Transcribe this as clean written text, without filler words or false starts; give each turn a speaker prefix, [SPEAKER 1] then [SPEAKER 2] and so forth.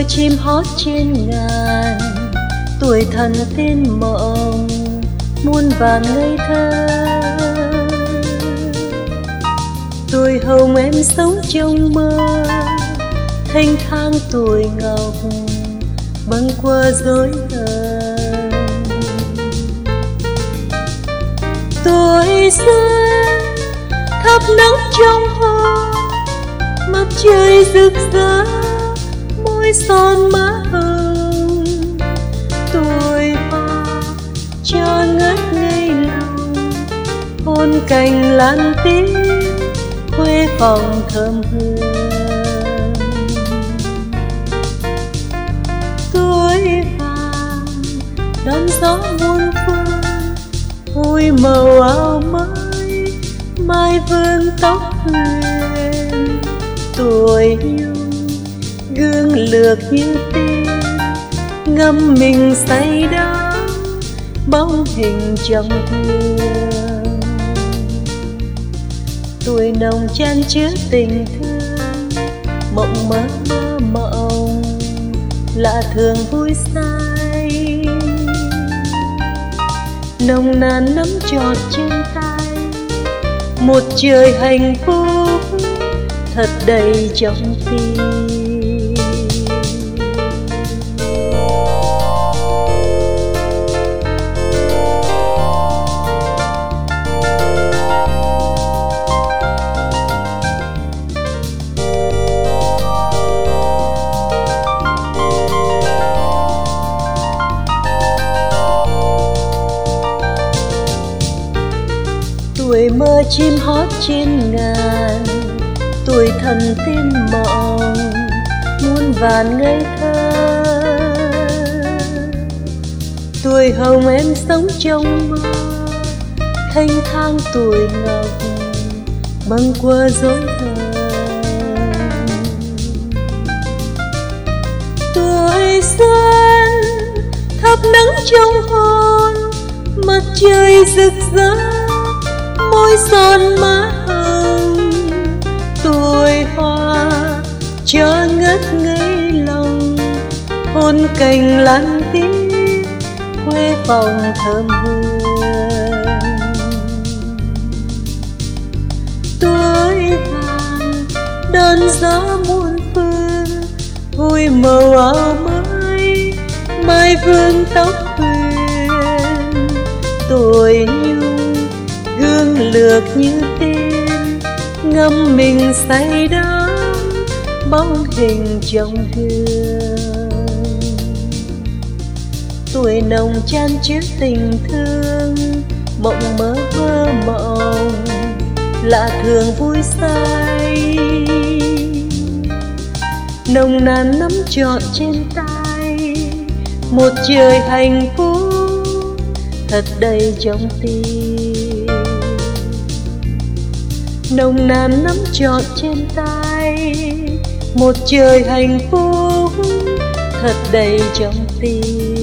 [SPEAKER 1] chim hót trên ngàn, tuổi thần tiên mộng muôn vàn ngây thơ. Tuổi hồng em sống trong mơ, thanh thang tuổi ngọc bâng quơ dối hờn. Tuổi xuân thắp nắng trong hoa, mặt trời rực rỡ môi son má hồng. Tuổi hoa cho ngất ngây lòng, hôn cành lan tím khuê phòng thơm hương. Tuổi vàng đón gió muôn phương, vui màu áo mới mai vương tóc huyền. Tuổi nhung gương lược như tiên, ngâm mình say đắm bóng hình trong hương. Tuổi nồng chan chứa tình thương, mộng mơ mơ mộng lạ thường vui say. Nồng nàn nắm trọt trên tay, một trời hạnh phúc thật đầy trong tim. Tuổi mơ chim hót trên ngàn, tuổi thần tiên mộng muôn vàn ngây thơ. Tuổi hồng em sống trong mơ, thanh thang tuổi ngọc bâng quơ dối hờn. Tuổi xuân thắp nắng trong hôn, mặt trời rực rỡ môi son má hồng. Tuổi hoa cho ngất ngây lòng, hôn cành lan tím khuê phòng thơm hương. Tuổi vàng đón gió muôn phương, vui màu áo mới mai vương tóc huyền. Tuổi nhung gương lược như tiên, ngâm mình say đắm bóng hình trong hương. Tuổi nồng chan chứa tình thương, mộng mơ mơ mộng lạ thường vui say. Nồng nàn nắm trọn trên tay, một trời hạnh phúc thật đầy trong tim. Nồng nàn nắm trọn trên tay, một trời hạnh phúc thật đầy trong tim.